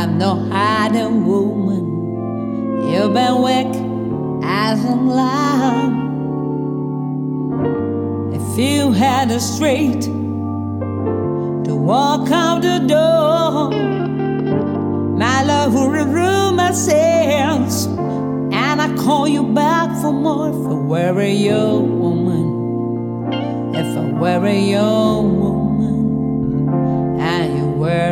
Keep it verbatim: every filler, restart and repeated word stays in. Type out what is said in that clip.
know how the woman you've been weak as a lamb. If you had the strength to walk out the door, my love will remove my sins, and I call you back for more. If I were your woman, if I were your woman.